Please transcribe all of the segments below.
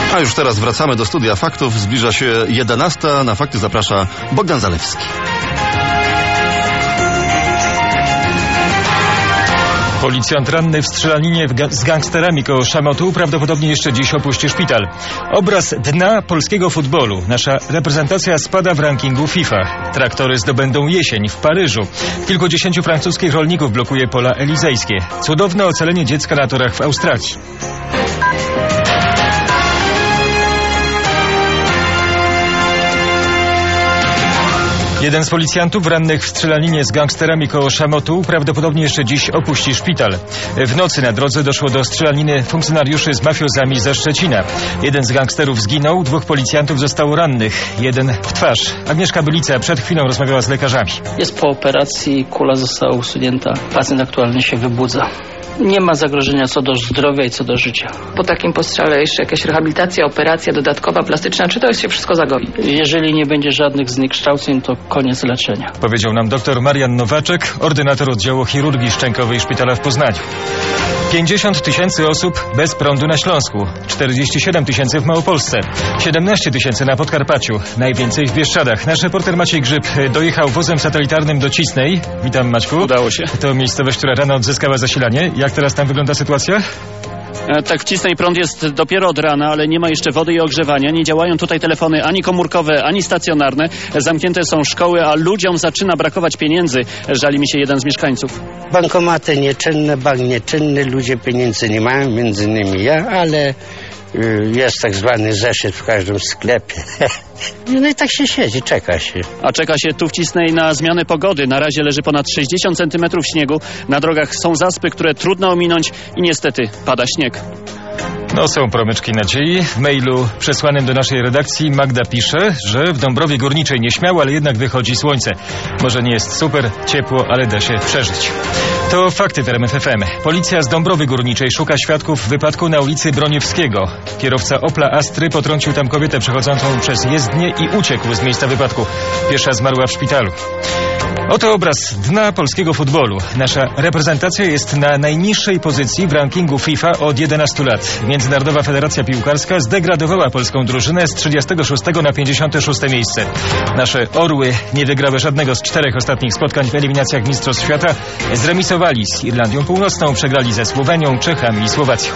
A już teraz wracamy do studia faktów. Zbliża się 11. Na fakty zaprasza Bogdan Zalewski. Policjant ranny w strzelaninie z gangsterami koło Szamotu prawdopodobnie jeszcze dziś opuści szpital. Obraz dna polskiego futbolu. Nasza reprezentacja spada w rankingu FIFA. Traktory zdobędą jesień w Paryżu. Kilkudziesięciu francuskich rolników blokuje pola elizejskie. Cudowne ocalenie dziecka na torach w Australii. Jeden z policjantów rannych w strzelaninie z gangsterami koło Szamotu prawdopodobnie jeszcze dziś opuści szpital. W nocy na drodze doszło do strzelaniny funkcjonariuszy z mafiozami ze Szczecina. Jeden z gangsterów zginął, 2 policjantów zostało rannych, jeden w twarz. Agnieszka Bylica przed chwilą rozmawiała z lekarzami. Jest po operacji, kula została usunięta. Pacjent aktualnie się wybudza. Nie ma zagrożenia co do zdrowia i co do życia. Po takim postrzale jeszcze jakaś rehabilitacja, operacja dodatkowa, plastyczna, czy to się wszystko zagoi? Jeżeli nie będzie żadnych zniekształceń, to koniec leczenia. Powiedział nam dr Marian Nowaczek, ordynator oddziału chirurgii szczękowej szpitala w Poznaniu. 50 000 osób bez prądu na Śląsku, 47 000 w Małopolsce, 17 000 na Podkarpaciu, najwięcej w Bieszczadach. Nasz reporter Maciej Grzyb dojechał wozem satelitarnym do Cisnej. Witam, Maćku. Udało się. To miejscowość, która rano odzyskała zasilanie. Jak teraz tam wygląda sytuacja? Tak, w Cisnej prąd jest dopiero od rana, ale nie ma jeszcze wody i ogrzewania. Nie działają tutaj telefony ani komórkowe, ani stacjonarne. Zamknięte są szkoły, a ludziom zaczyna brakować pieniędzy. Żali mi się jeden z mieszkańców. Bankomaty nieczynne, bank nieczynny, ludzie pieniędzy nie mają, między innymi ja, ale jest tak zwany zeszyt w każdym sklepie. No i tak się siedzi, czeka się. A czeka się tu w Cisnej na zmianę pogody. Na razie leży ponad 60 centymetrów śniegu. Na drogach są zaspy, które trudno ominąć i niestety pada śnieg. No, są promyczki nadziei. W mailu przesłanym do naszej redakcji Magda pisze, że w Dąbrowie Górniczej nieśmiało, ale jednak wychodzi słońce. Może nie jest super ciepło, ale da się przeżyć. To fakty w RMF FM. Policja z Dąbrowy Górniczej szuka świadków wypadku na ulicy Broniewskiego. Kierowca Opla Astry potrącił tam kobietę przechodzącą przez jezdnię i uciekł z miejsca wypadku. Piesza zmarła w szpitalu. Oto obraz dna polskiego futbolu. Nasza reprezentacja jest na najniższej pozycji w rankingu FIFA od 11 lat. Międzynarodowa Federacja Piłkarska zdegradowała polską drużynę z 36 na 56 miejsce. Nasze orły nie wygrały żadnego z 4 ostatnich spotkań w eliminacjach Mistrzostw Świata. Zremisowali z Irlandią Północną, przegrali ze Słowenią, Czechami i Słowacją.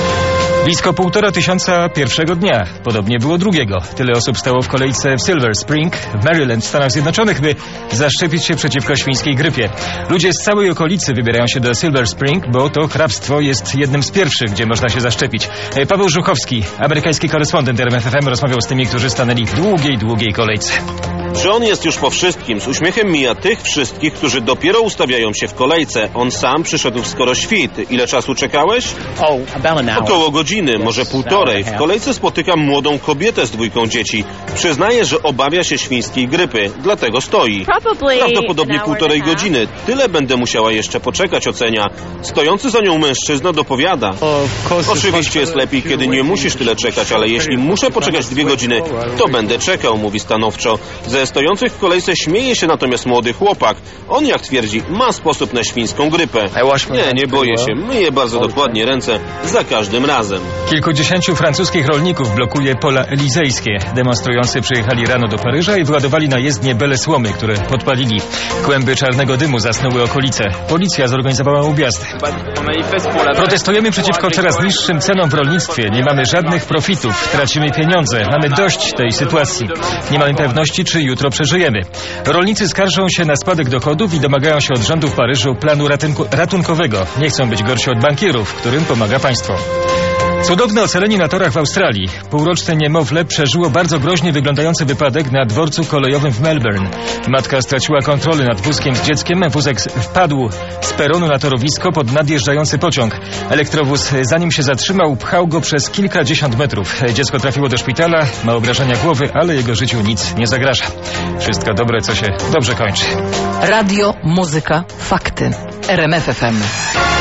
Blisko 1500 pierwszego dnia. Podobnie było drugiego. Tyle osób stało w kolejce w Silver Spring w Maryland w Stanach Zjednoczonych, by zaszczepić się przeciwko świńskiej grypie. Ludzie z całej okolicy wybierają się do Silver Spring, bo to hrabstwo jest jednym z pierwszych, gdzie można się zaszczepić. Paweł Żuchowski, amerykański korespondent RMF FM, rozmawiał z tymi, którzy stanęli w długiej kolejce. Że on jest już po wszystkim. Z uśmiechem mija tych wszystkich, którzy dopiero ustawiają się w kolejce. On sam przyszedł skoro świt. Ile czasu czekałeś? Około godziny, może półtorej. W kolejce spotykam młodą kobietę z 2 dzieci. Przyznaje, że obawia się świńskiej grypy, dlatego stoi. Prawdopodobnie 1,5 godziny. Tyle będę musiała jeszcze poczekać, ocenia. Stojący za nią mężczyzna dopowiada. Oczywiście jest lepiej, kiedy nie musisz tyle czekać, ale jeśli muszę poczekać 2 godziny, to będę czekał, mówi stanowczo. Ze stojących w kolejce śmieje się natomiast młody chłopak. On, jak twierdzi, ma sposób na świńską grypę. Nie boję się. Myję bardzo dokładnie ręce za każdym razem. Kilkudziesięciu francuskich rolników blokuje pola elizejskie. Demonstrujący przyjechali rano do Paryża i wyładowali na jezdnie bele słomy, które podpalili. Kłęby czarnego dymu zasnuły okolice. Policja zorganizowała objazdy. Protestujemy przeciwko coraz niższym cenom w rolnictwie. Nie mamy żadnych profitów. Tracimy pieniądze. Mamy dość tej sytuacji. Nie mamy pewności, czy jutro przeżyjemy. Rolnicy skarżą się na spadek dochodów i domagają się od rządu w Paryżu planu ratunkowego. Nie chcą być gorsi od bankierów, którym pomaga państwo. Cudowne ocalenie na torach w Australii. Półroczne niemowlę przeżyło bardzo groźnie wyglądający wypadek na dworcu kolejowym w Melbourne. Matka straciła kontrolę nad wózkiem z dzieckiem. Wózek wpadł z peronu na torowisko pod nadjeżdżający pociąg. Elektrowóz, zanim się zatrzymał, pchał go przez kilkadziesiąt metrów. Dziecko trafiło do szpitala, ma obrażenia głowy, ale jego życiu nic nie zagraża. Wszystko dobre, co się dobrze kończy. Radio, muzyka, fakty. RMF FM.